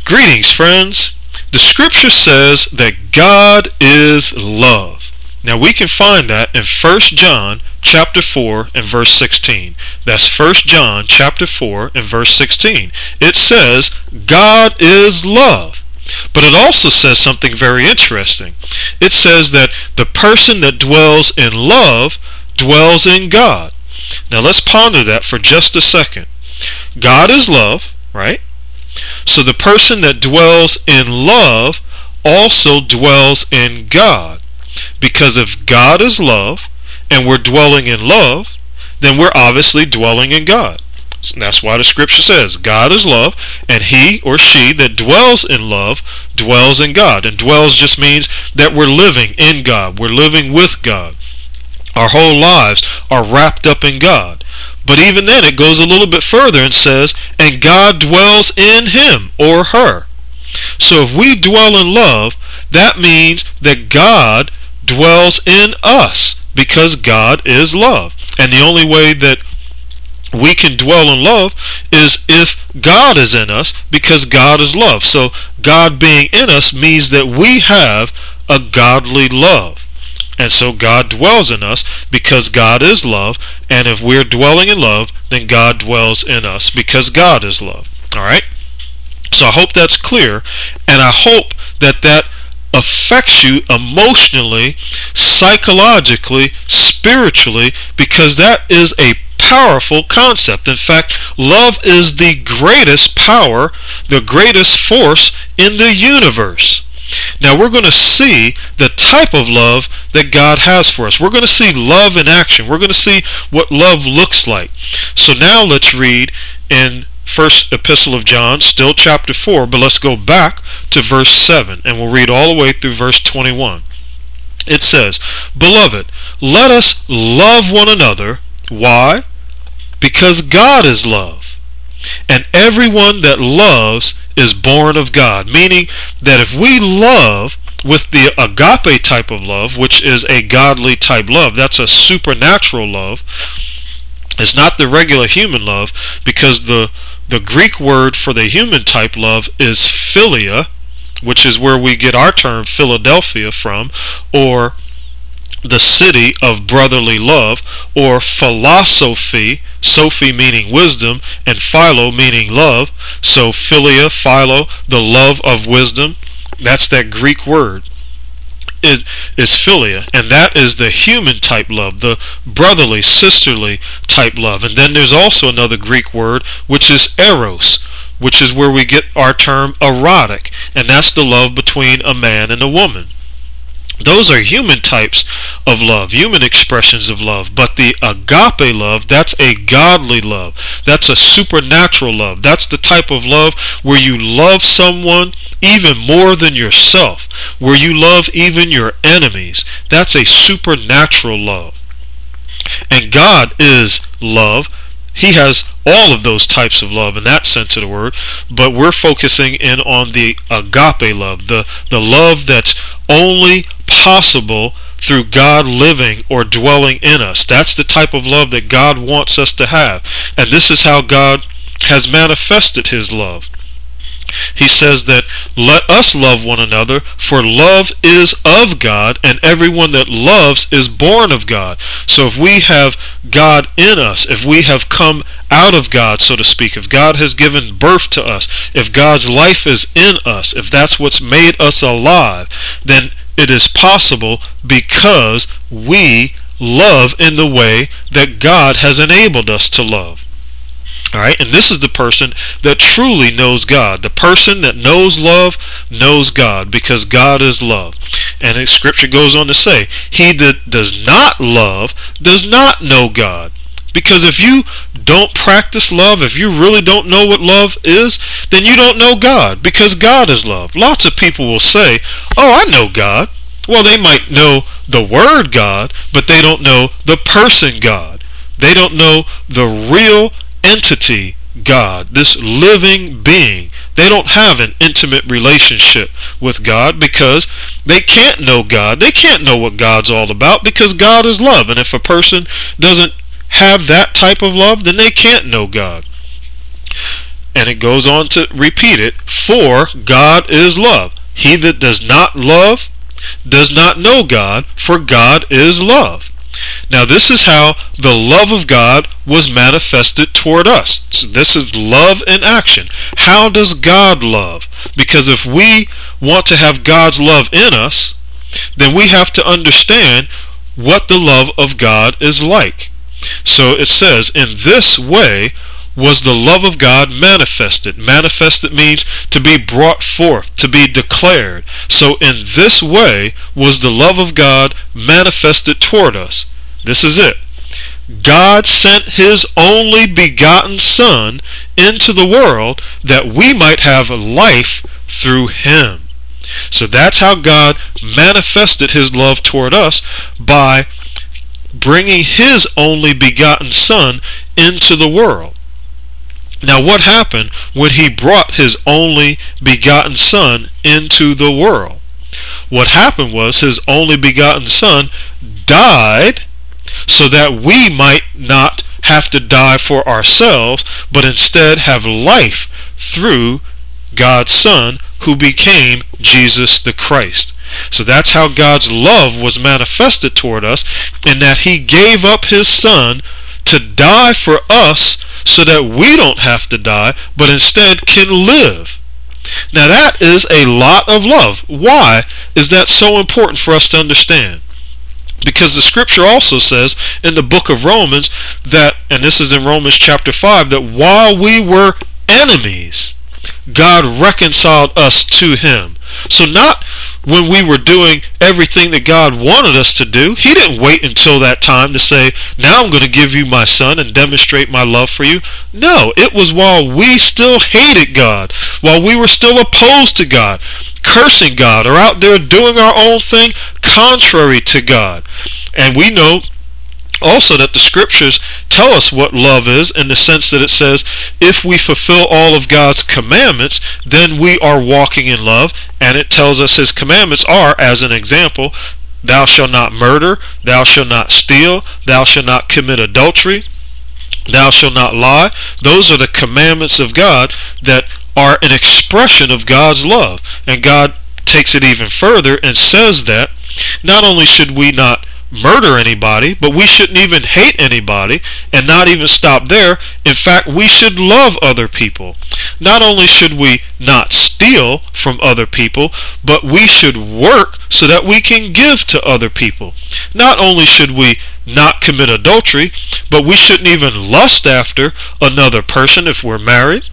Greetings, friends. The scripture says that God is love. Now we can find that in 1 John chapter 4 and verse 16. That's 1 John chapter 4 and verse 16. It says God is love. But it also says something very interesting. It says that the person that dwells in love dwells in God. Now let's ponder that for just a second. God is love, right? So the person that dwells in love also dwells in God. Because if God is love and we're dwelling in love, then we're obviously dwelling in God. And that's why the scripture says God is love, and he or she that dwells in love dwells in God. And dwells just means that we're living in God. We're living with God. Our whole lives are wrapped up in God. But even then it goes a little bit further and says, and God dwells in him or her. So if we dwell in love, that means that God dwells in us because God is love. And the only way that we can dwell in love is if God is in us because God is love. So God being in us means that we have a godly love. And so God dwells in us because God is love. And if we're dwelling in love, then God dwells in us because God is love. Alright? So I hope that's clear. And I hope that that affects you emotionally, psychologically, spiritually, because that is a powerful concept. In fact, love is the greatest power, the greatest force in the universe. Now we're going to see the type of love that God has for us. We're going to see love in action. We're going to see what love looks like. So now let's read in First Epistle of John, still chapter 4, but let's go back to verse 7, and we'll read all the way through verse 21. It says, Beloved, let us love one another. Why? Because God is love. And everyone that loves is born of God. Meaning that if we love with the agape type of love, which is a godly type love, that's a supernatural love. It's not the regular human love, because the Greek word for the human type love is philia, which is where we get our term Philadelphia from, or the city of brotherly love, or philosophy, Sophie meaning wisdom, and philo meaning love. So philia, philo, the love of wisdom, that's that Greek word. It is philia, and that is the human type love, the brotherly, sisterly type love. And then there's also another Greek word, which is eros, which is where we get our term erotic, and that's the love between a man and a woman. Those are human types of love, human expressions of love. But the agape love, that's a godly love. That's a supernatural love. That's the type of love where you love someone even more than yourself, where you love even your enemies. That's a supernatural love. And God is love. He has all of those types of love in that sense of the word, but we're focusing in on the agape love, the love that's only possible through God living or dwelling in us. That's the type of love that God wants us to have. And this is how God has manifested his love. He says that let us love one another, for love is of God, and everyone that loves is born of God. So if we have God in us, if we have come out of God, so to speak, if God has given birth to us, if God's life is in us, if that's what's made us alive, then it is possible because we love in the way that God has enabled us to love. Alright, and this is the person that truly knows God. The person that knows love knows God, because God is love. And the scripture goes on to say, he that does not love does not know God. Because if you don't practice love, if you really don't know what love is, then you don't know God, because God is love. Lots of people will say, oh, I know God. Well, they might know the word God, but they don't know the person God. They don't know the real entity God, this living being. They don't have an intimate relationship with God because they can't know God. They can't know what God's all about, because God is love. And if a person doesn't have that type of love, then they can't know God. And it goes on to repeat it, for God is love. He that does not love does not know God, for God is love. Now this is how the love of God was manifested toward us. So this is love in action. How does God love? Because if we want to have God's love in us, then we have to understand what the love of God is like. So it says, in this way was the love of God manifested. Manifested means to be brought forth, to be declared. So in this way was the love of God manifested toward us. This is it. God sent his only begotten Son into the world that we might have life through him. So that's how God manifested his love toward us, by bringing his only begotten Son into the world. Now what happened when he brought his only begotten Son into the world? What happened was his only begotten Son died so that we might not have to die for ourselves, but instead have life through God's Son, who became Jesus the Christ. So that's how God's love was manifested toward us, in that he gave up his Son to die for us so that we don't have to die, but instead can live. Now that is a lot of love. Why is that so important for us to understand? Because the scripture also says in the book of Romans that, and this is in Romans chapter 5, that while we were enemies, God reconciled us to him. So not when we were doing everything that God wanted us to do. He didn't wait until that time to say, now I'm going to give you my Son and demonstrate my love for you. No, it was while we still hated God, while we were still opposed to God, cursing God, or out there doing our own thing contrary to God. And we know also that the scriptures tell us what love is, in the sense that it says, if we fulfill all of God's commandments, then we are walking in love. And it tells us his commandments are, as an example, thou shalt not murder, thou shalt not steal, thou shalt not commit adultery, thou shalt not lie. Those are the commandments of God that are an expression of God's love. And God takes it even further and says that not only should we not murder anybody, but we shouldn't even hate anybody, and not even stop there. In fact, we should love other people. Not only should we not steal from other people, but we should work so that we can give to other people. Not only should we not commit adultery, but we shouldn't even lust after another person if we're married.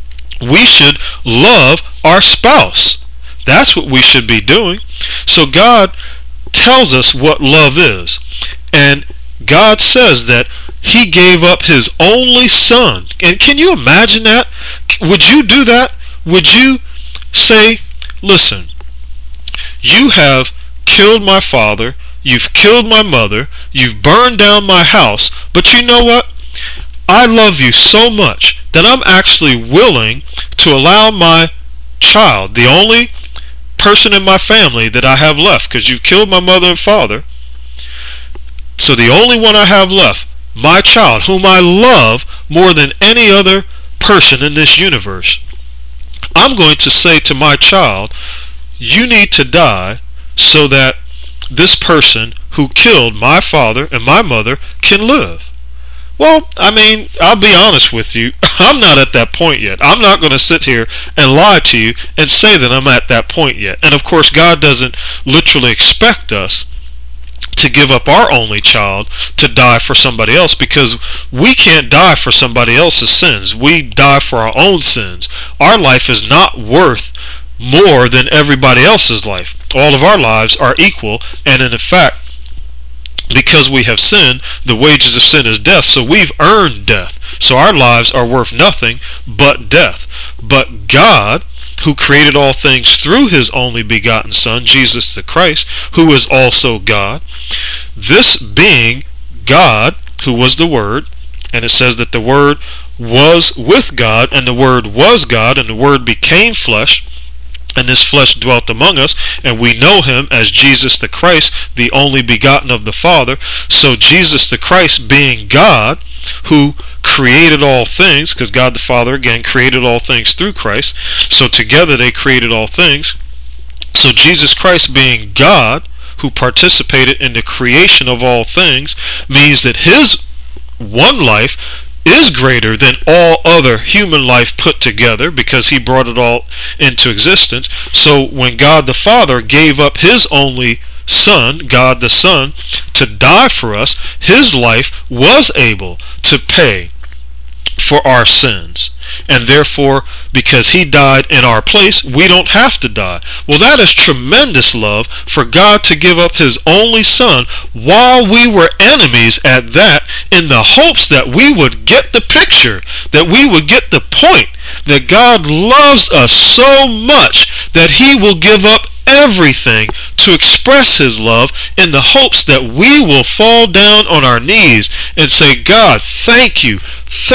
We should love our spouse. That's what we should be doing. So God tells us what love is. And God says that he gave up his only Son. And can you imagine that? Would you do that? Would you say, listen, you have killed my father, you've killed my mother, you've burned down my house, but you know what? I love you so much that I'm actually willing to allow my child, the only person in my family that I have left, because you've killed my mother and father, so the only one I have left, my child, whom I love more than any other person in this universe, I'm going to say to my child, you need to die so that this person who killed my father and my mother can live. Well, I mean, I'll be honest with you, I'm not at that point yet. I'm not going to sit here and lie to you and say that I'm at that point yet. And of course, God doesn't literally expect us to give up our only child to die for somebody else, because we can't die for somebody else's sins. We die for our own sins. Our life is not worth more than everybody else's life. All of our lives are equal, and in fact, because we have sinned, the wages of sin is death, so we've earned death. So our lives are worth nothing but death. But God, who created all things through his only begotten Son, Jesus the Christ, who is also God, this being God, who was the Word, and it says that the Word was with God, and the Word was God, and the Word became flesh, and this flesh dwelt among us, and we know him as Jesus the Christ, the only begotten of the Father. So Jesus the Christ, being God, who created all things, because God the Father, again, created all things through Christ. So together they created all things. So Jesus Christ, being God, who participated in the creation of all things, means that his one life is greater than all other human life put together, because he brought it all into existence. So when God the Father gave up his only Son, God the Son, to die for us, his life was able to pay for our sins. And therefore, because he died in our place, we don't have to die. Well, that is tremendous love, for God to give up his only Son while we were enemies at that, in the hopes that we would get the picture, that we would get the point, that God loves us so much that he will give up everything to express his love, in the hopes that we will fall down on our knees and say, God, thank you,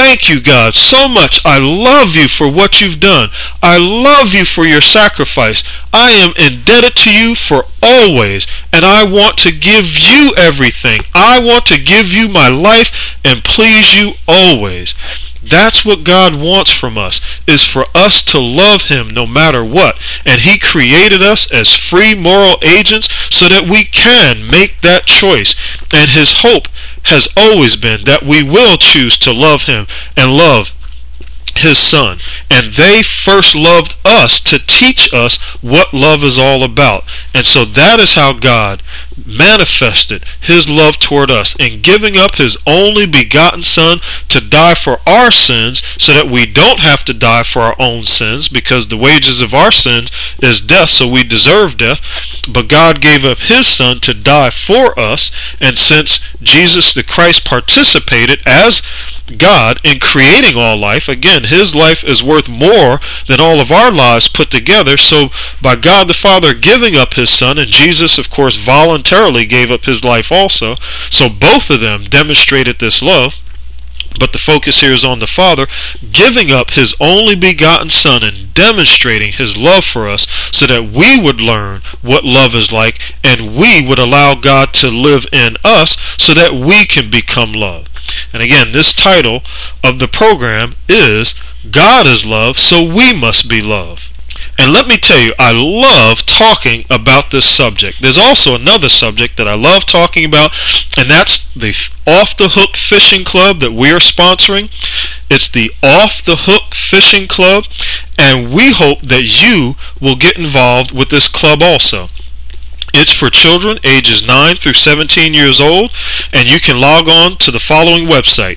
God, so much. I love you for what you've done. I love you for your sacrifice. I am indebted to you for always, and I want to give you everything. I want to give you my life and please you always. That's what God wants from us, is for us to love him no matter what. And he created us as free moral agents so that we can make that choice. And his hope has always been that we will choose to love him and love his Son. And they first loved us to teach us what love is all about. And so that is how God manifested his love toward us in giving up his only begotten Son to die for our sins, so that we don't have to die for our own sins, because the wages of our sins is death, so we deserve death. But God gave up his Son to die for us, and since Jesus the Christ participated as God in creating all life, again, his life is worth more than all of our lives put together. So by God the Father giving up his Son, and Jesus of course voluntarily gave up his life also, so both of them demonstrated this love. But the focus here is on the Father giving up his only begotten Son and demonstrating his love for us, so that we would learn what love is like, and we would allow God to live in us so that we can become love. And again, this title of the program is God is Love, so we must be love. And let me tell you, I love talking about this subject. There's also another subject that I love talking about, and that's the Off the Hook Fishing Club that we are sponsoring. It's the Off the Hook Fishing Club, and we hope that you will get involved with this club also. It's for children ages 9 through 17 years old, and you can log on to the following website,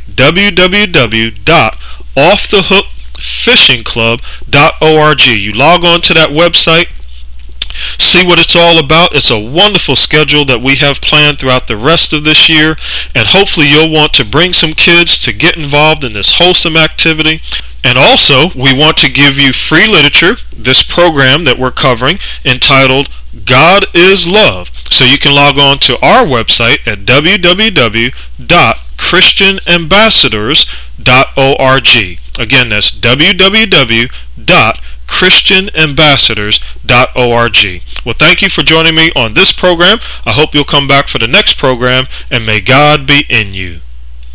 www.offthehookfishingclub.org. You log on to that website, see what it's all about. It's a wonderful schedule that we have planned throughout the rest of this year, and hopefully you'll want to bring some kids to get involved in this wholesome activity. And also, we want to give you free literature, this program that we're covering, entitled God is Love. So you can log on to our website at www.christianambassadors.org. Again, that's www.christianambassadors.org. Well, thank you for joining me on this program. I hope you'll come back for the next program, and may God be in you.